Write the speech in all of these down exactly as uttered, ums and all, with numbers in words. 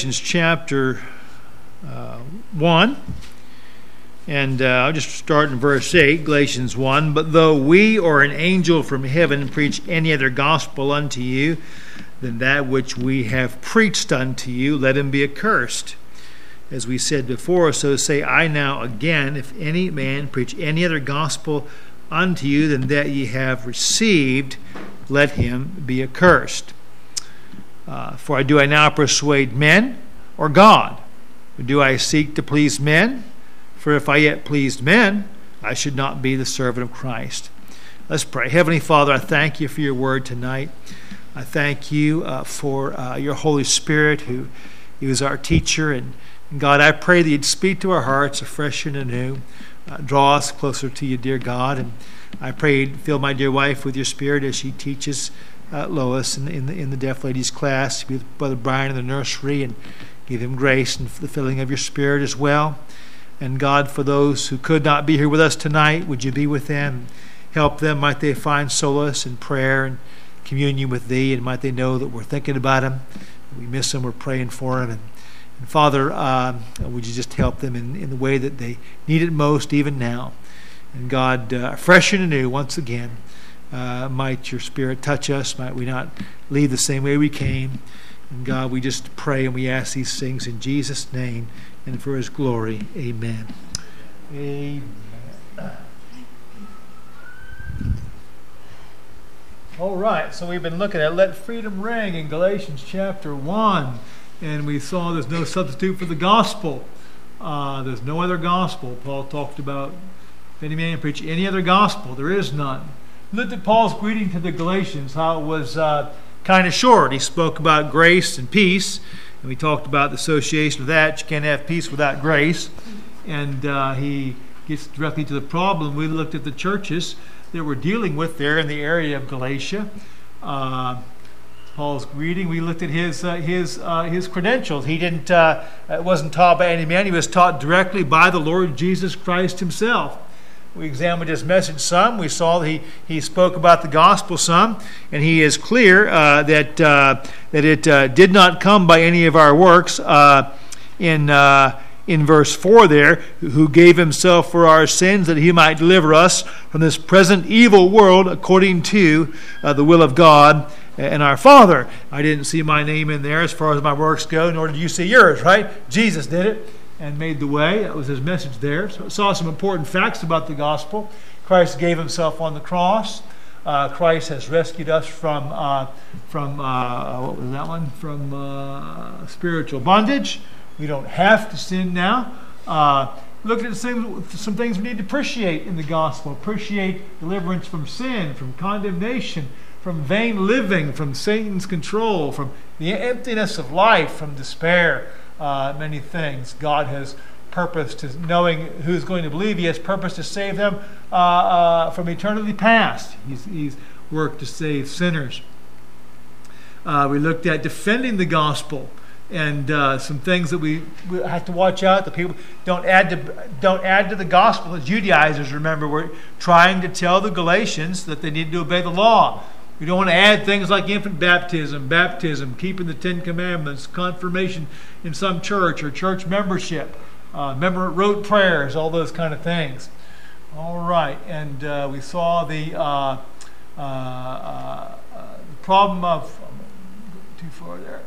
Galatians chapter uh, one. And uh, I'll just start in verse eight, Galatians one. But though we or an angel from heaven preach any other gospel unto you than that which we have preached unto you, let him be accursed. As we said before, so say I now again, if any man preach any other gospel unto you than that ye have received, let him be accursed. Uh, for do I now persuade men or God? Or do I seek to please men? For if I yet pleased men, I should not be the servant of Christ. Let's pray. Heavenly Father, I thank you for your word tonight. I thank you uh, for uh, your Holy Spirit, who, who is our teacher. And, and God, I pray that you'd speak to our hearts afresh and anew. Uh, draw us closer to you, dear God. And I pray you'd fill my dear wife with your Spirit as she teaches Uh, Lois in, in, the, in the deaf ladies class, with Brother Brian in the nursery, and give him grace and the filling of your Spirit as well. And God, for those who could not be here with us tonight, would you be with them? Help them. Might they find solace in prayer and communion with thee, and might they know that we're thinking about them. We miss them. We're praying for them. And, and Father, uh, would you just help them in, in the way that they need it most, even now. And God, uh, fresh and anew once again, Uh, might your Spirit touch us. Might we not leave the same way we came. And God, we just pray and we ask these things in Jesus' name and for his glory. Amen. Amen. All right, so we've been looking at Let Freedom Ring in Galatians chapter one. And we saw there's no substitute for the gospel. Uh, there's no other gospel. Paul talked about if any man preach any other gospel, there is none. Looked at Paul's greeting to the Galatians, how it was uh, kind of short. He spoke about grace and peace, and we talked about the association of that. You can't have peace without grace. And uh, he gets directly to the problem. We looked at the churches that we're dealing with there in the area of Galatia. Uh, Paul's greeting, we looked at his uh, his uh, his credentials. He didn't uh, it wasn't taught by any man. He was taught directly by the Lord Jesus Christ himself. We examined his message some. We saw that he, he spoke about the gospel some, and he is clear uh, that uh, that it uh, did not come by any of our works. Uh, in uh, in verse four there, who gave himself for our sins that he might deliver us from this present evil world according to uh, the will of God and our Father. I didn't see my name in there as far as my works go, nor did you see yours, right? Jesus did it and made the way. That was his message there. So saw some important facts about the gospel. Christ gave himself on the cross. Uh, Christ has rescued us from uh, from uh, what was that one? From uh, spiritual bondage. We don't have to sin now. Uh, look at some some things we need to appreciate in the gospel. Appreciate deliverance from sin, from condemnation, from vain living, from Satan's control, from the emptiness of life, from despair. Uh, many things. God has purpose to, knowing who's going to believe, he has purpose to save them uh, uh, from eternity past. He's, he's worked to save sinners. Uh, we looked at defending the gospel and uh, some things that we, we have to watch out. The people don't add to don't add to the gospel. The Judaizers, remember, were trying to tell the Galatians that they need to obey the law. We don't want to add things like infant baptism, baptism, keeping the Ten Commandments, confirmation in some church or church membership, uh, member rote prayers, all those kind of things. All right, and uh, we saw the, uh, uh, uh, the problem of too far there.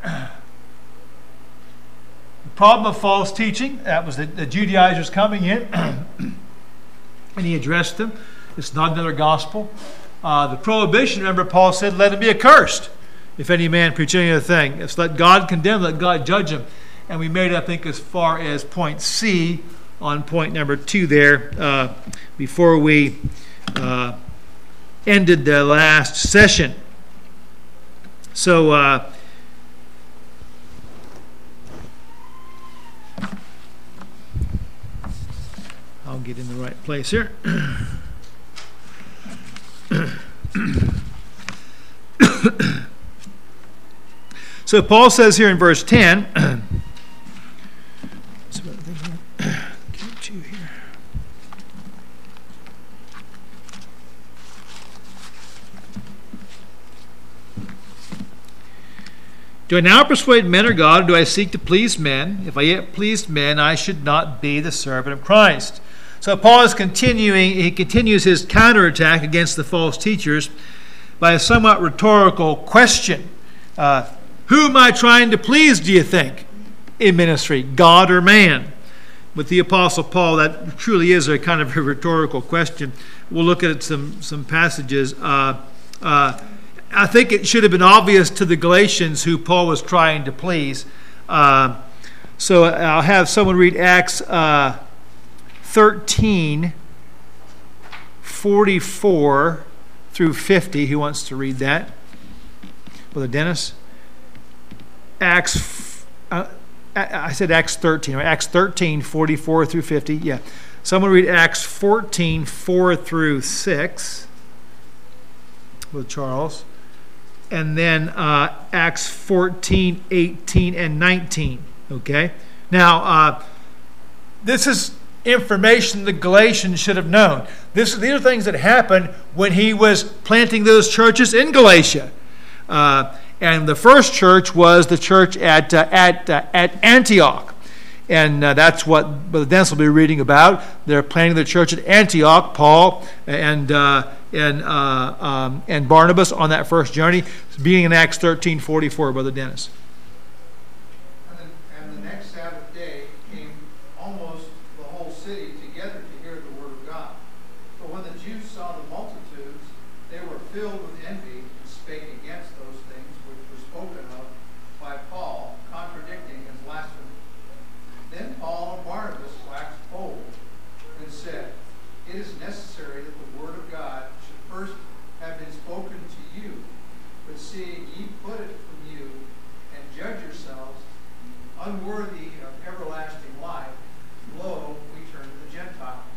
The problem of false teaching. That was the, the Judaizers coming in, and he addressed them. It's not another gospel. Uh, the prohibition, remember Paul said, let him be accursed if any man preach any other thing. It's let God condemn, let God judge him. And we made, I think, as far as point C on point number two there uh, before we uh, ended the last session. So, uh, I'll get in the right place here. So Paul says here in verse ten, Do I now persuade men or God, or do I seek to please men? If I yet pleased men, I should not be the servant of Christ. So Paul is continuing, he continues his counterattack against the false teachers by a somewhat rhetorical question. Uh, who am I trying to please, do you think, in ministry, God or man? With the Apostle Paul, that truly is a kind of a rhetorical question. We'll look at some, some passages. Uh, uh, I think it should have been obvious to the Galatians who Paul was trying to please. Uh, so I'll have someone read Acts uh, thirteen, forty-four through fifty. Who wants to read that? Brother Dennis? Acts, uh, I said Acts thirteen, right? Acts thirteen, forty-four through fifty. Yeah. Someone read Acts fourteen, four through six. With Charles. And then uh, Acts fourteen, eighteen, and nineteen. Okay? Now, uh, this is information the Galatians should have known. This, these are things that happened when he was planting those churches in Galatia. Uh, and the first church was the church at uh, at uh, at Antioch. And uh, that's what Brother Dennis will be reading about. They're planting the church at Antioch, Paul and uh, and uh, um, and Barnabas on that first journey, being in Acts thirteen forty-four, Brother Dennis. And the, and the next Sabbath day came almost the whole city together to hear the word of God. But when the Jews saw the multitudes, they were filled with envy and spake against those things which were spoken of by Paul, contradicting his blasphemy. Then Paul and Barnabas waxed bold and said, it is necessary that the word of God should first have been spoken to you, but seeing ye put it from you, and judge yourselves unworthy of everlasting life, lo, we turn to the Gentiles.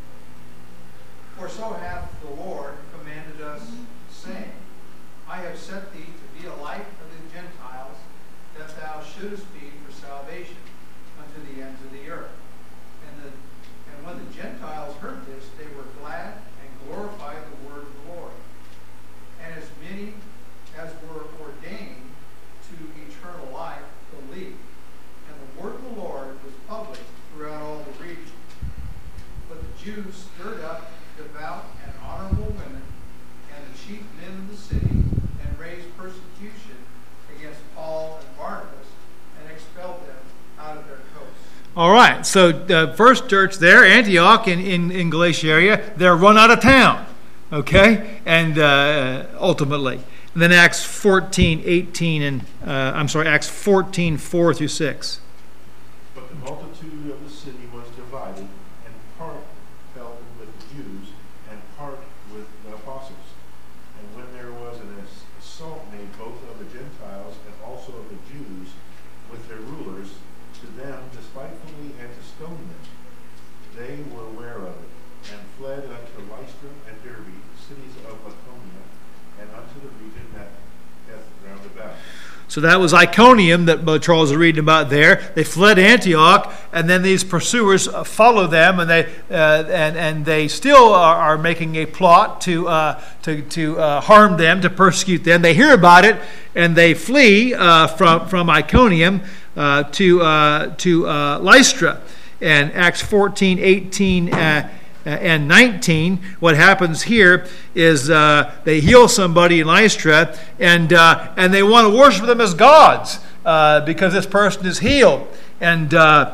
For so hath the Lord commanded us, saying, I have set thee to be a light of the Gentiles, that thou shouldest be for salvation unto the ends of the earth. And, the, and when the Gentiles heard this, they were glad and glorified the word of the Lord. And as many as were ordained to eternal life believed. And the word of the Lord was published throughout all the region. But the Jews stirred up devout and honorable women and the chief men of the city, and raised persecution against Paul and Barnabas, and expelled them out of their coasts. All right, so the first church there, Antioch in, in, in Galatia area, they're run out of town, okay, and uh, ultimately. And then Acts fourteen, eighteen, and, uh, I'm sorry, Acts fourteen, four through six. But the multitude of the city was divided, and part fell with the Jews, and part with the apostles. And when there was an assault made both of the Gentiles and also of the Jews with their rulers, to them despitefully and to stone them, they were aware of it, and fled unto Lystra and Derbe, cities of Lycaonia, and unto the region that hath round about. So that was Iconium that Brother Charles is reading about there. They fled Antioch, and then these pursuers follow them, and they uh, and and they still are, are making a plot to uh, to to uh, harm them, to persecute them. They hear about it, and they flee uh, from from Iconium uh, to uh, to uh, Lystra. And Acts fourteen, eighteen. Uh, And nineteen, what happens here is uh, they heal somebody in Lystra, and uh, and they want to worship them as gods uh, because this person is healed. And uh,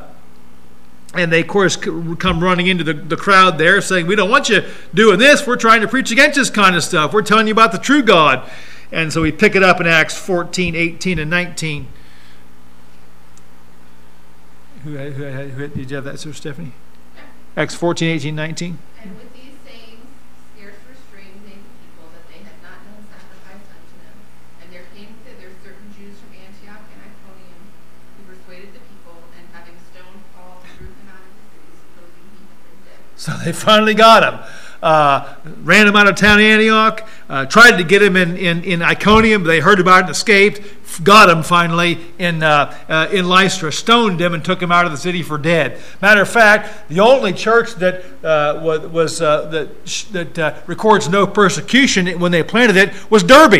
and they, of course, come running into the, the crowd there saying, we don't want you doing this. We're trying to preach against this kind of stuff. We're telling you about the true God. And so we pick it up in Acts fourteen, eighteen, and nineteen. Who, who, who, who did you have that, Sister Stephanie? Acts fourteen, eighteen, nineteen. And with these sayings scarce restrained they the people, that they had not done sacrifice unto them. And there came thither certain Jews from Antioch and Iconium, who persuaded the people, and having stoned Paul, threw him out of the city, supposing he had been dead. So they finally got him. Uh, ran him out of town, Antioch. Uh, tried to get him in, in, in Iconium. They heard about it and escaped. Got him finally in uh, uh, in Lystra. Stoned him and took him out of the city for dead. Matter of fact, the only church that uh, was, was uh, that that uh, records no persecution when they planted it was Derbe.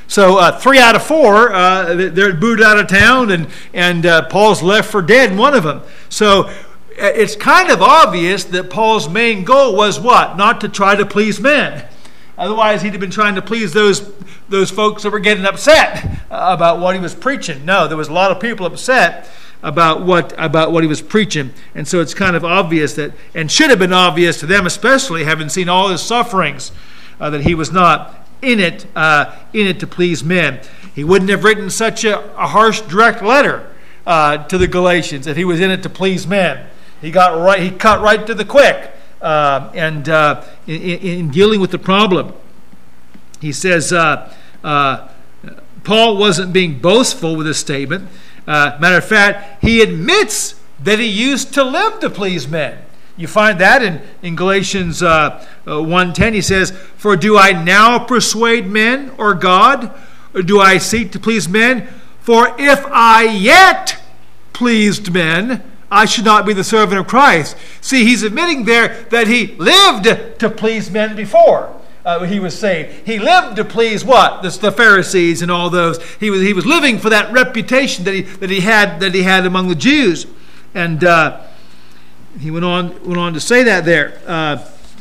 So uh, three out of four, uh, they're booed out of town, and, and uh, Paul's left for dead in one of them. So it's kind of obvious that Paul's main goal was what? Not to try to please men. Otherwise, he'd have been trying to please those those folks that were getting upset about what he was preaching. No, there was a lot of people upset about what about what he was preaching. And so it's kind of obvious that, and should have been obvious to them especially, having seen all his sufferings, uh, that he was not in it uh, in it to please men. He wouldn't have written such a, a harsh, direct letter uh, to the Galatians if he was in it to please men. He got right. He cut right to the quick, uh, and uh, in, in dealing with the problem, he says uh, uh, Paul wasn't being boastful with his statement. Uh, matter of fact, he admits that he used to live to please men. You find that in, in Galatians uh, uh, one ten. He says, "For do I now persuade men or God? Or do I seek to please men? For if I yet pleased men, I should not be the servant of Christ." See, he's admitting there that he lived to please men before uh, he was saved. He lived to please what? The, the Pharisees and all those. He was he was living for that reputation that he that he had that he had among the Jews, and uh, he went on went on to say that there. Uh,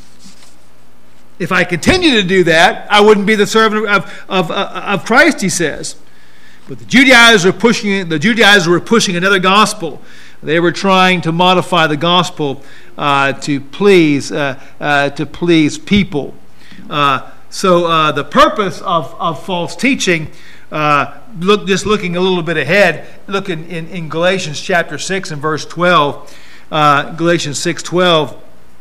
if I continue to do that, I wouldn't be the servant of of, of, of Christ, he says. But the Judaizers were pushing the Judaizers were pushing another gospel. They were trying to modify the gospel uh, to please uh, uh, to please people. Uh, so uh, the purpose of, of false teaching, uh, look just looking a little bit ahead, look in, in, in Galatians chapter six and verse twelve. Uh, Galatians six twelve.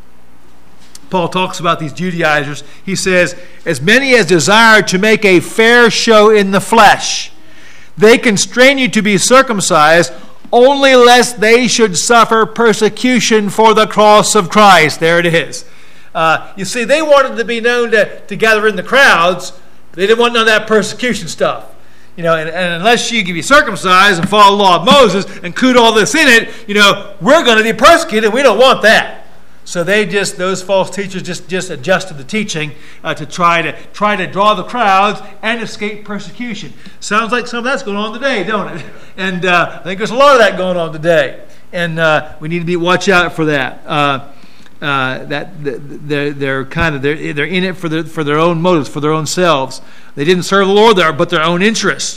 Paul talks about these Judaizers. He says, "As many as desire to make a fair show in the flesh, they constrain you to be circumcised, only lest they should suffer persecution for the cross of Christ." There it is. Uh, you see, they wanted to be known to, to gather in the crowds. They didn't want none of that persecution stuff. You know, and, and unless you can be circumcised and follow the law of Moses and include all this in it, you know, we're going to be persecuted. We don't want that. So they just, those false teachers just, just adjusted the teaching uh, to try to try to draw the crowds and escape persecution. Sounds like some of that's going on today, don't it? And uh, I think there's a lot of that going on today, and uh, we need to be watch out for that. Uh, uh, that they're they're kind of they're they're in it for their for their own motives, for their own selves. They didn't serve the Lord there, but their own interests.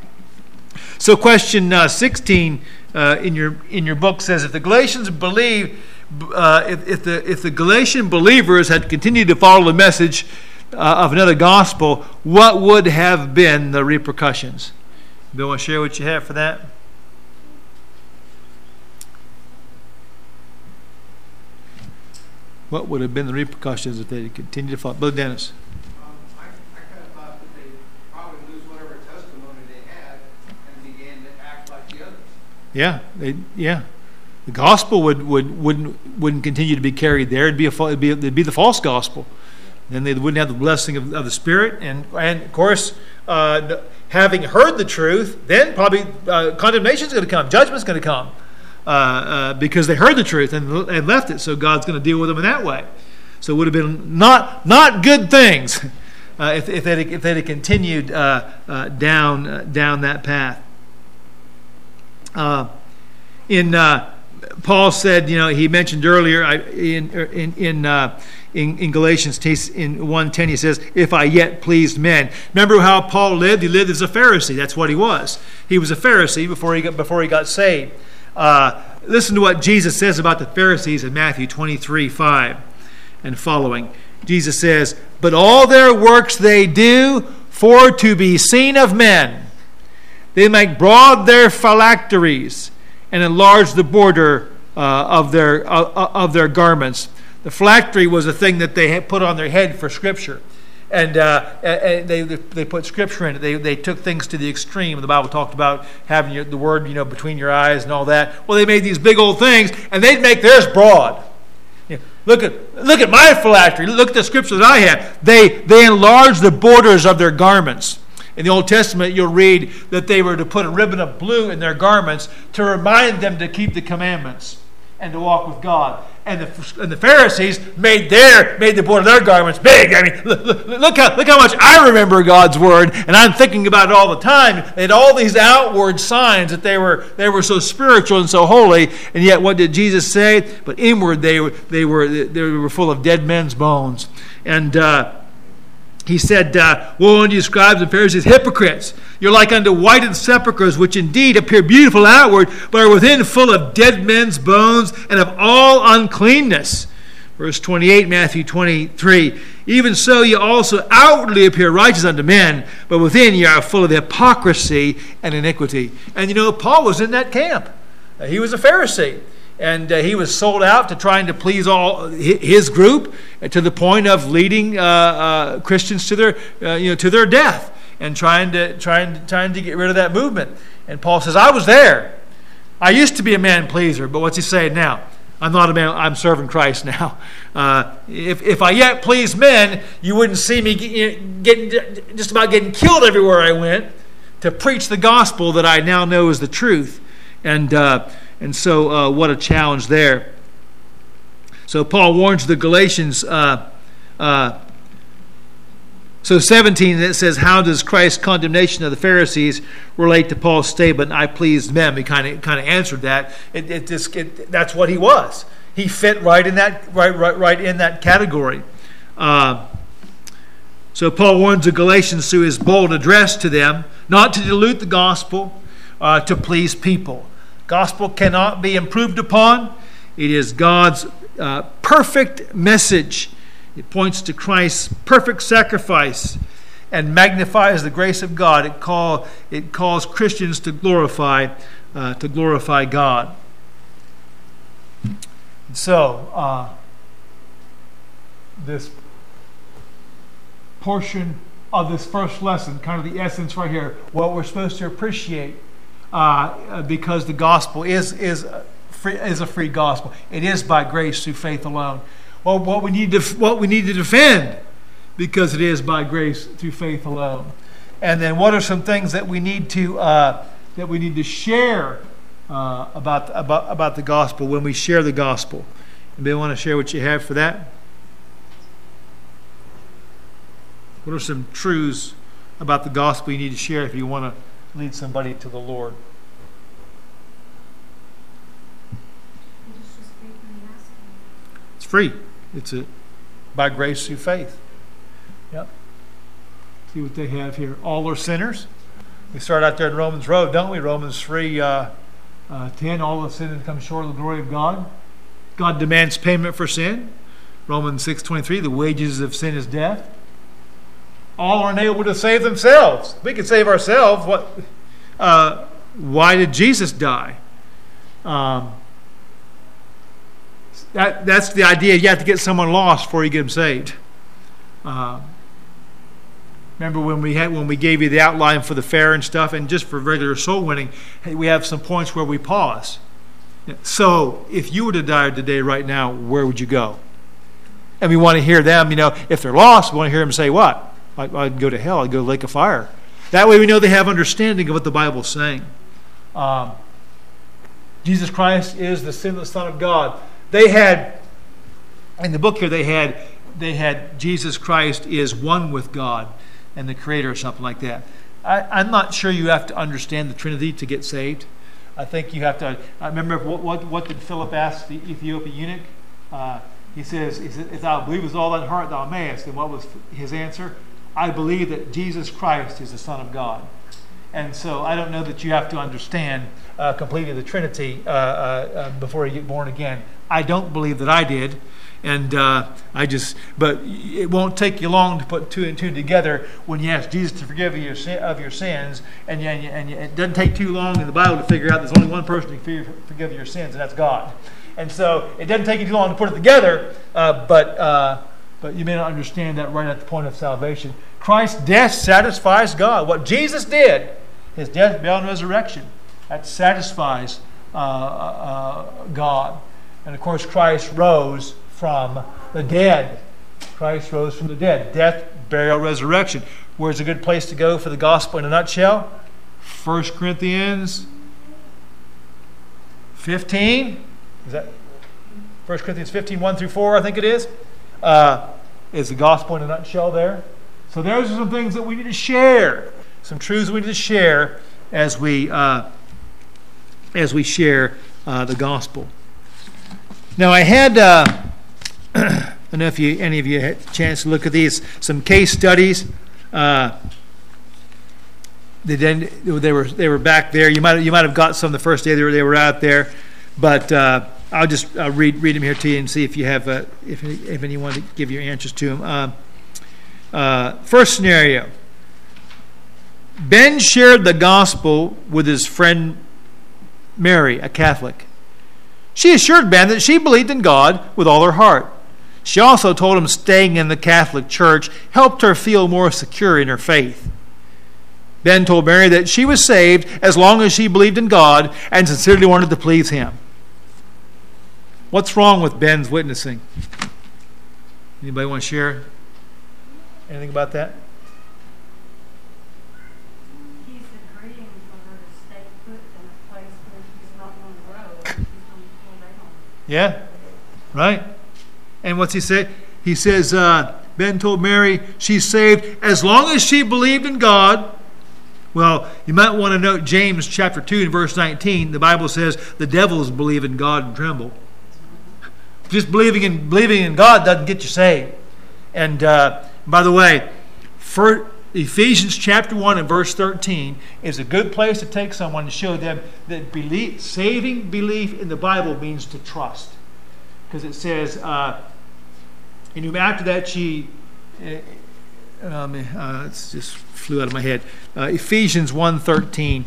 So, question uh, sixteen uh, in your in your book says, if the Galatians believe. Uh, if, if the if the Galatian believers had continued to follow the message uh, of another gospel, what would have been the repercussions? Bill, want to share what you have for that? What would have been the repercussions if they had continued to follow? Brother Dennis. Um, I, I kind of thought that they probably lose whatever testimony they had and began to act like the others. Yeah, they yeah. The gospel would, would wouldn't wouldn't continue to be carried there. It'd be a it'd be, it'd be the false gospel. Then they wouldn't have the blessing of, of the Spirit, and and of course, uh, having heard the truth, then probably uh, condemnation is going to come, judgment's going to come, uh, uh, because they heard the truth and, and left it. So God's going to deal with them in that way. So it would have been not not good things uh, if if they if they'd have continued uh, uh, down uh, down that path. Uh, in uh, Paul said, you know, he mentioned earlier in in in uh, in, in Galatians in one ten, he says, "If I yet pleased men." Remember how Paul lived? He lived as a Pharisee. That's what he was. He was a Pharisee before he got before he got saved. Uh, listen to what Jesus says about the Pharisees in Matthew twenty-three five and following. Jesus says, "But all their works they do for to be seen of men. They make broad their phylacteries and enlarge the border uh, of their uh, of their garments." The phylactery was a thing that they had put on their head for Scripture, and, uh, and they they put Scripture in it. They they took things to the extreme. The Bible talked about having your, the word, you know, between your eyes and all that. Well, they made these big old things, and they'd make theirs broad. You know, look at look at my phylactery. Look at the Scripture that I have. They they enlarged the borders of their garments. In the Old Testament, you'll read that they were to put a ribbon of blue in their garments to remind them to keep the commandments. and to walk with God. And the, and the Pharisees made their made the border of their garments big. I mean, look, look, look how look how much I remember God's word, and I'm thinking about it all the time. They had all these outward signs that they were they were so spiritual and so holy, and yet what did Jesus say? But inward they were they were they were full of dead men's bones. And uh, he said, uh, "Woe unto you, scribes and Pharisees, hypocrites! You're like unto whited sepulchres, which indeed appear beautiful outward, but are within full of dead men's bones and of all uncleanness." Verse twenty-eight, Matthew twenty-three. "Even so you also outwardly appear righteous unto men, but within you are full of hypocrisy and iniquity." And you know, Paul was in that camp. Uh, he was a Pharisee. And uh, he was sold out to trying to please all his group, uh, to the point of leading uh, uh, Christians to their, uh, you know, to their death, and trying to trying trying to get rid of that movement. And Paul says, "I was there. I used to be a man pleaser, but what's he saying now? I'm not a man. I'm serving Christ now. Uh, if if I yet please men, you wouldn't see me get, getting just about getting killed everywhere I went to preach the gospel that I now know is the truth." And uh, And so uh, what a challenge there. So Paul warns the Galatians. Uh, uh, so seventeen, it says, how does Christ's condemnation of the Pharisees relate to Paul's statement, "I pleased men"? We kind of kind of answered that. It, it just it, that's what he was. He fit right in that right right right in that category. Uh, so Paul warns the Galatians through his bold address to them not to dilute the gospel uh, to please people. Gospel cannot be improved upon. It is God's uh, perfect message. It points to Christ's perfect sacrifice and magnifies the grace of God. It call it calls Christians to glorify uh, to glorify God. So uh, this portion of this first lesson, kind of the essence right here, what we're supposed to appreciate. Uh, because the gospel is is free, is a free gospel. It is by grace through faith alone. Well, what we need to what we need to defend, because it is by grace through faith alone. And then, what are some things that we need to uh, that we need to share uh, about about about the gospel when we share the gospel? Anybody want to share what you have for that? What are some truths about the gospel you need to share if you want to lead somebody to the Lord? It's free. It's a by grace through faith. Yep. See what they have here. All are sinners. We start out there in Romans Road, don't we? Romans three, uh, uh, ten. All have sinned and come short of the glory of God. God demands payment for sin. Romans six twenty-three. The wages of sin is death. All are unable to save themselves. We can save ourselves. What? Uh, why did Jesus die? Um, that that's the idea. You have to get someone lost before you get them saved. Uh, remember when we had when we gave you the outline for the fair and stuff, and just for regular soul winning, hey, we have some points where we pause. So, if you were to die today, right now, where would you go? And we want to hear them. You know, if they're lost, we want to hear them say what? I'd go to hell. I'd go to the lake of fire. That way we know they have understanding of what the Bible's saying. Um, Jesus Christ is the sinless Son of God. They had, in the book here, they had they had Jesus Christ is one with God and the Creator or something like that. I, I'm not sure you have to understand the Trinity to get saved. I think you have to. I remember what what, what did Philip ask the Ethiopian eunuch? Uh, he says, he says, "If thou believest with all thine heart, thou mayest." And what was his answer? "I believe that Jesus Christ is the Son of God." And so I don't know that you have to understand uh, completely the Trinity uh, uh, uh, before you get born again. I don't believe that I did. And uh, I just, but it won't take you long to put two and two together when you ask Jesus to forgive you of your sins, and, you, and, you, and you, it doesn't take too long in the Bible to figure out there's only one person who can forgive your sins, and that's God. And so it doesn't take you too long to put it together, uh, but uh, but you may not understand that right at the point of salvation. Christ's death satisfies God. What Jesus did, his death, burial, and resurrection, that satisfies uh, uh, God. And of course, Christ rose from the dead. Christ rose from the dead. Death, burial, resurrection. Where's a good place to go for the gospel in a nutshell? First Corinthians fifteen. Is that First Corinthians fifteen, one through four, I think it is, uh, is the gospel in a nutshell there. So those are some things that we need to share, some truths we need to share as we uh, as we share uh, the gospel. Now, I had, uh, I don't know if you, any of you had a chance to look at these, some case studies. Uh, they, didn't, they were they were back there. You might you might have got some the first day they were they were out there, but uh, I'll just I'll read read them here to you and see if you have uh, if if anyone to give your answers to them. Uh, uh, first scenario: Ben shared the gospel with his friend Mary, a Catholic. She assured Ben that she believed in God with all her heart. She also told him staying in the Catholic Church helped her feel more secure in her faith. Ben told Mary that she was saved as long as she believed in God and sincerely wanted to please Him. What's wrong with Ben's witnessing? Anybody want to share anything about that? He's agreeing for her to stay put in a place where he's not going to grow. He's going to pull down. Yeah, right. And what's he say? He says, uh, Ben told Mary she's saved as long as she believed in God. Well, you might want to note James chapter two and verse nineteen. The Bible says the devils believe in God and tremble. Just believing in believing in God doesn't get you saved. And uh, by the way, for Ephesians chapter one and verse thirteen is a good place to take someone to show them that belief, saving belief in the Bible means to trust. Because it says, uh, and after that she, uh, um, uh, it's just flew out of my head. Uh, Ephesians one thirteen.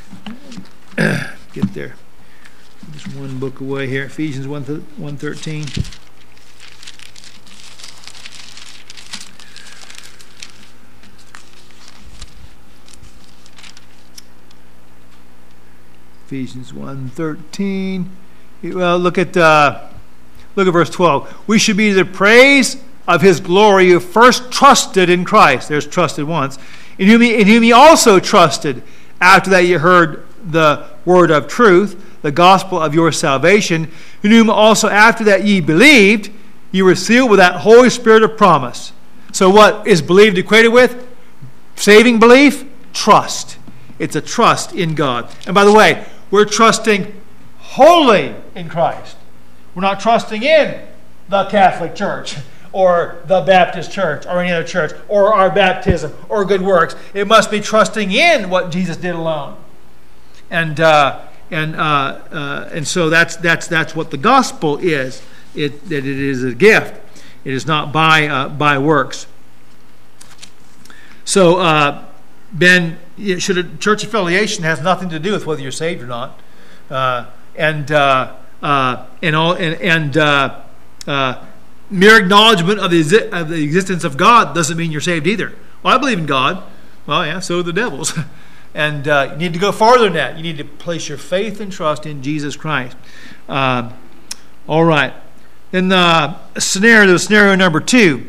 Get there. Just one book away here. Ephesians one thirteen. Ephesians one thirteen. Well, look at uh, look at verse twelve. We should be the praise of His glory who first trusted in Christ. There's trusted once. In whom he, in whom he also trusted. After that you heard the word of truth, the gospel of your salvation, in whom also after that ye believed, you were sealed with that Holy Spirit of promise. So what is believed equated with? Saving belief? Trust. It's a trust in God. And by the way, we're trusting wholly in Christ. We're not trusting in the Catholic Church or the Baptist Church or any other church or our baptism or good works. It must be trusting in what Jesus did alone. And uh, and uh, uh, and so that's that's that's what the gospel is. It that it is a gift. It is not by uh, by works. So uh, Ben, should a church affiliation has nothing to do with whether you're saved or not, uh, and uh, uh, and all and, and uh, uh, mere acknowledgement of the of the existence of God doesn't mean you're saved either. Well, I believe in God. Well, yeah, so do the devils. And uh, you need to go farther than that. You need to place your faith and trust in Jesus Christ. Uh, all right. Then uh, scenario, scenario number two.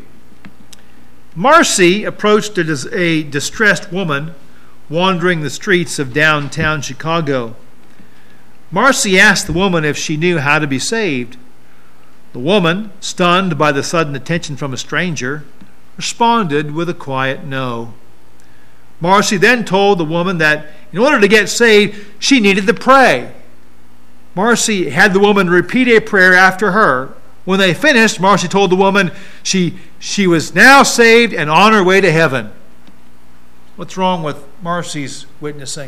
Marcy approached a, dis- a distressed woman wandering the streets of downtown Chicago. Marcy asked the woman if she knew how to be saved. The woman, stunned by the sudden attention from a stranger, responded with a quiet no. Marcy then told the woman that in order to get saved, she needed to pray. Marcy had the woman repeat a prayer after her. When they finished, Marcy told the woman she, she was now saved and on her way to heaven. What's wrong with Marcy's witnessing?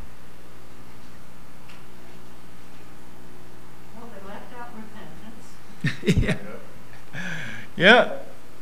Well, they left out repentance. yeah. Yeah.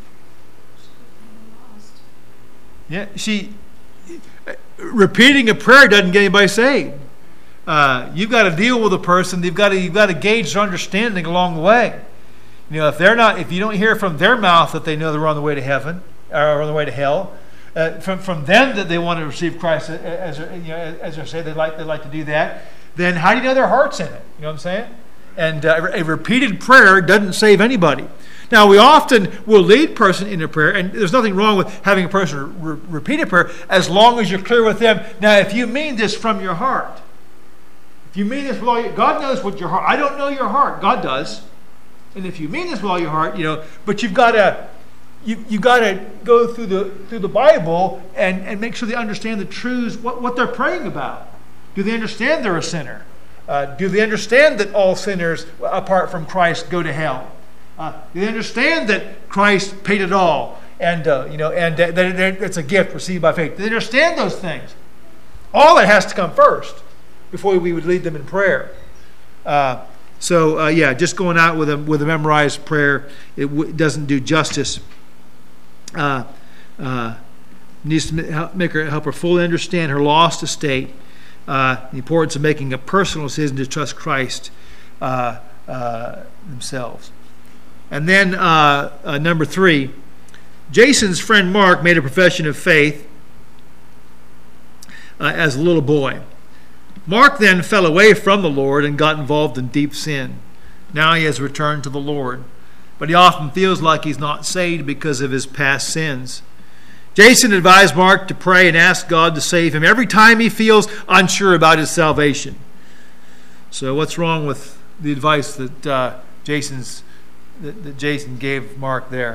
Yeah, she... Repeating a prayer doesn't get anybody saved. Uh, you've got to deal with a person. You've got to you've got to gauge their understanding along the way. You know, if they're not, if you don't hear from their mouth that they know they're on the way to heaven or on the way to hell, uh, from from them that they want to receive Christ as, as you know as they say they like they like to do that, then how do you know their heart's in it? You know what I'm saying? And uh, a repeated prayer doesn't save anybody. Now, we often will lead person into prayer, and there's nothing wrong with having a person re- repeat a prayer as long as you're clear with them. Now, if you mean this from your heart, if you mean this with all your, God knows what your heart, I don't know your heart, God does. And if you mean this with all your heart, you know, but you've got to you you got to go through the through the Bible and, and make sure they understand the truths, what, what they're praying about. Do they understand they're a sinner? Uh, do they understand that all sinners, apart from Christ, go to hell? Uh, do they understand that Christ paid it all, and uh, you know, and that it's a gift received by faith? Do they understand those things? All that has to come first before we would lead them in prayer. Uh, so uh, yeah, just going out with a with a memorized prayer, it w- doesn't do justice. Uh, uh, needs to help, make her help her fully understand her lost estate, uh, the importance of making a personal decision to trust Christ uh, uh, themselves. And then uh, uh, number three, Jason's friend Mark made a profession of faith uh, as a little boy. Mark then fell away from the Lord and got involved in deep sin. Now he has returned to the Lord, but he often feels like he's not saved because of his past sins. Jason advised Mark to pray and ask God to save him every time he feels unsure about his salvation. So what's wrong with the advice that uh, Jason's that, that Jason gave Mark there?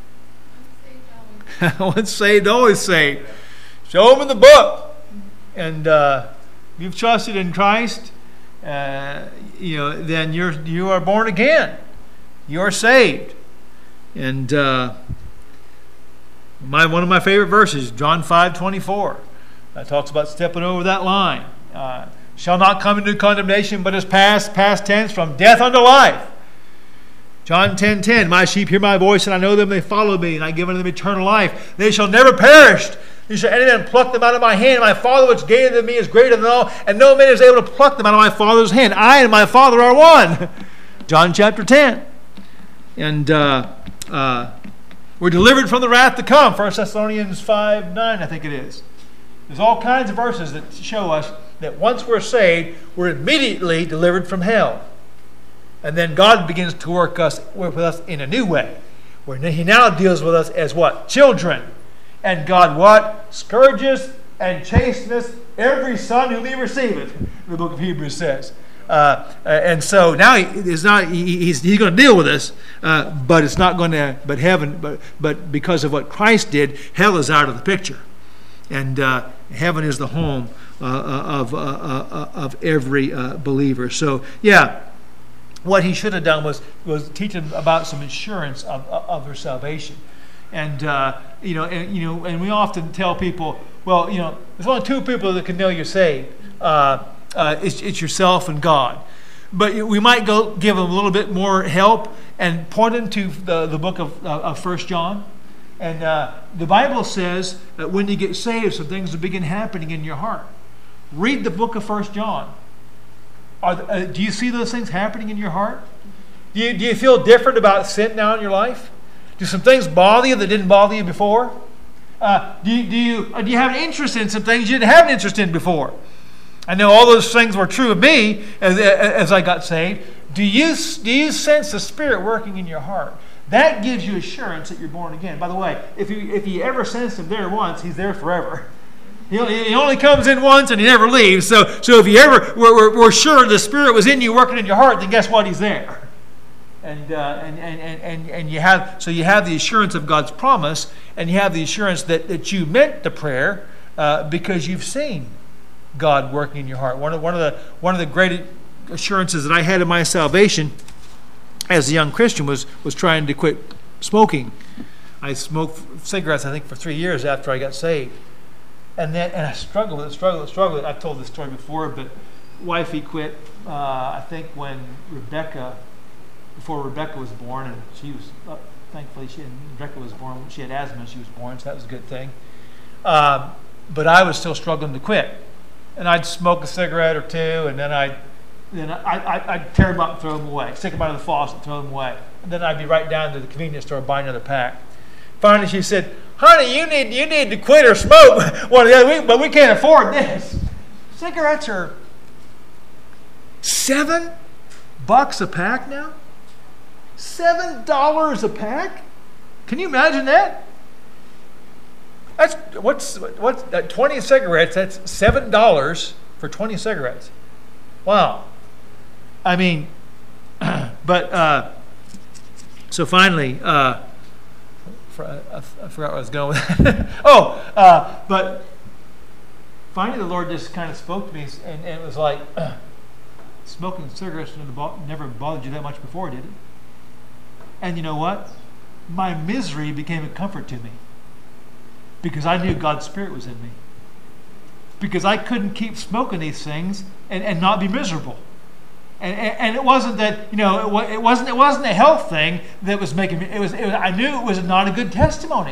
Once saved, always saved. Show him in the book. And uh, you've trusted in Christ, uh, you know, then you're you are born again. You're saved. And uh, my one of my favorite verses, John five twenty-four, that talks about stepping over that line. Uh, shall not come into condemnation, but is past past tense from death unto life. John ten ten, my sheep hear my voice, and I know them, they follow me, and I give unto them eternal life. They shall never perish. You shall any man pluck them out of my hand. My Father which gave them me is greater than all, and no man is able to pluck them out of my Father's hand. I and my Father are one. John chapter ten. And uh, uh, we're delivered from the wrath to come. First Thessalonians five nine, I think it is. There's all kinds of verses that show us that once we're saved, we're immediately delivered from hell. And then God begins to work us work with us in a new way, where He now deals with us as what? Children. And God what? Scourges and chasteneth every son whom He receiveth, the book of Hebrews says. Uh, and so now he is not. He, he's he's going to deal with us, uh, but it's not going to. But heaven, but but because of what Christ did, hell is out of the picture, and uh, heaven is the home uh, of uh, uh, of every uh, believer. So yeah. What he should have done was was teach them about some assurance of of their salvation, and uh, you know, and you know, and we often tell people, well, you know, there's only two people that can know you're saved. Uh, uh, it's, it's yourself and God. But we might go give them a little bit more help and point them to the the book of uh, of First John, and uh, the Bible says that when you get saved, some things will begin happening in your heart. Read the book of First John. Are, uh, do you see those things happening in your heart? Do you, do you feel different about sin now in your life? Do some things bother you that didn't bother you before? Uh, do, you, do, you, uh, do you have an interest in some things you didn't have an interest in before? I know all those things were true of me as, as I got saved. Do you, do you sense the Spirit working in your heart? That gives you assurance that you're born again. By the way, if you, if you ever sense Him there once, He's there forever. He only comes in once and He never leaves. So, so if you ever were, were, were sure the Spirit was in you, working in your heart, then guess what? He's there. And, uh, and, and, and, and you have so you have the assurance of God's promise, and you have the assurance that, that you meant the prayer uh, because you've seen God working in your heart. One of one of the one of the great assurances that I had in my salvation as a young Christian was was trying to quit smoking. I smoked cigarettes, I think, for three years after I got saved. And then, and I struggled with it, struggled with it, struggled with it. I've told this story before, but wifey quit, uh, I think, when Rebecca, before Rebecca was born, and she was, uh, thankfully, she, Rebecca was born, she had asthma, she was born, so that was a good thing. Um, but I was still struggling to quit. And I'd smoke a cigarette or two, and then I'd, then I, I, I'd tear them up and throw them away, stick them out of the faucet and throw them away. And then I'd be right down to the convenience store, buy another pack. Finally, she said, honey, you need you need to quit or smoke one of the other, but we can't afford this. Cigarettes are seven bucks a pack now? Seven dollars a pack? Can you imagine that? That's what's what's that twenty cigarettes, that's seven dollars for twenty cigarettes. Wow. I mean, but uh, So finally, uh, for, I, I forgot where I was going with that. oh, uh, but finally the Lord just kind of spoke to me, and, and it was like, uh, smoking cigarettes never bothered you that much before, did it? And you know what? My misery became a comfort to me, because I knew God's Spirit was in me. Because I couldn't keep smoking these things and, and not be miserable. And, and, and it wasn't that, you know, it, it wasn't it wasn't a health thing that was making me, it was, it was I knew it was not a good testimony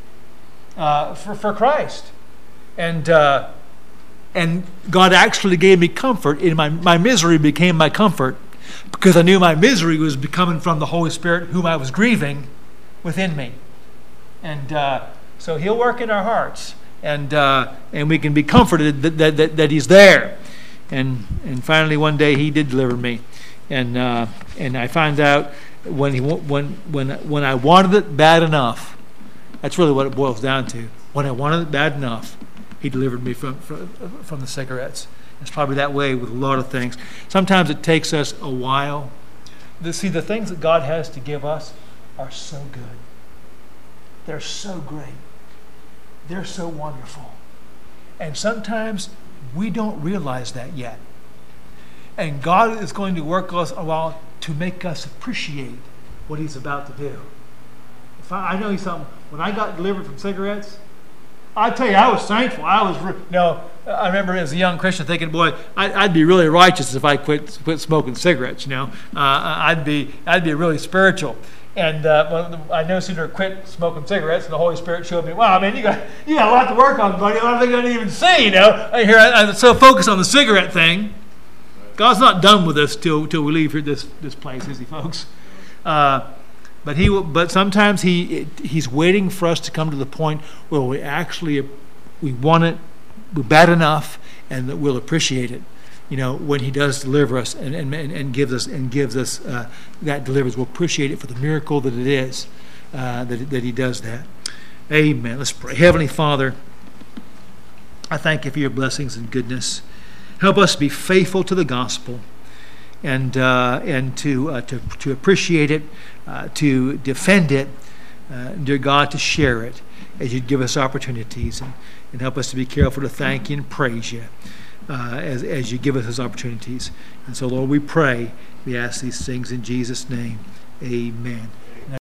uh, for, for Christ. And uh, and God actually gave me comfort. In my, my misery became my comfort, because I knew my misery was coming from the Holy Spirit, whom I was grieving within me. And uh, so He'll work in our hearts, and uh, and we can be comforted that, that, that, that He's there. And and finally one day He did deliver me, and uh, and I found out when he when when when I wanted it bad enough. That's really what it boils down to. When I wanted it bad enough, He delivered me from from, from the cigarettes. It's probably that way with a lot of things. Sometimes it takes us a while. To see, the things that God has to give us are so good. They're so great. They're so wonderful. And sometimes we don't realize that yet. And God is going to work us a while to make us appreciate what He's about to do. If I, I know you something. When I got delivered from cigarettes, I tell you, I was thankful. I was, you know, I remember as a young Christian thinking, boy, I, I'd be really righteous if I quit quit smoking cigarettes. You know, uh, I'd be I'd be really spiritual. And uh, I no sooner quit smoking cigarettes, and the Holy Spirit showed me, wow, man, you got you got a lot to work on, buddy. A lot of things I didn't even see, you know. I hear I'm so focused on the cigarette thing. God's not done with us till till we leave here this this place, is He, folks? Uh, but He will, but sometimes He He's waiting for us to come to the point where we actually we want it, we're bad enough, and that we'll appreciate it. You know, when He does deliver us and and, and gives us and gives us uh, that deliverance, we'll appreciate it for the miracle that it is uh, that that He does that. Amen. Let's pray. Heavenly Father, I thank You for Your blessings and goodness. Help us be faithful to the gospel, and uh, and to uh, to to appreciate it, uh, to defend it, uh, dear God, to share it as You give us opportunities, and, and help us to be careful to thank You and praise You. Uh, as, as You give us those opportunities. And so, Lord, we pray, we ask these things in Jesus' name. Amen.